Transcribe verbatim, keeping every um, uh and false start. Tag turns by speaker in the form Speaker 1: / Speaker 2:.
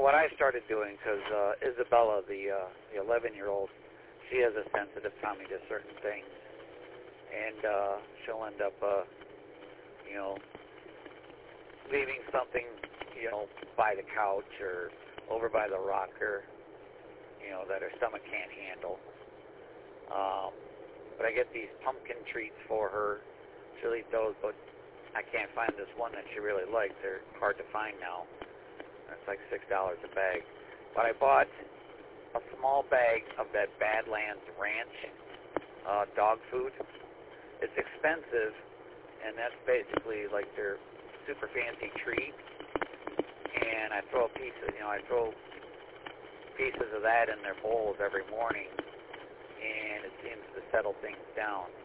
Speaker 1: what I started doing, because uh, Isabella, the uh, the eleven-year-old, she has a sensitive tummy to certain things, and uh, she'll end up, uh, you know, leaving something, you know, by the couch or over by the rocker, you know, that her stomach can't handle. Um, but I get these pumpkin treats for her. She'll eat those, but I can't find this one that she really likes. They're hard to find now. It's like six dollars a bag. But I bought a small bag of that Badlands Ranch uh, dog food. It's expensive, and that's basically like their super fancy treat. And I throw a piece of, you know, I throw pieces of that in their bowls every morning, and it seems to settle things down.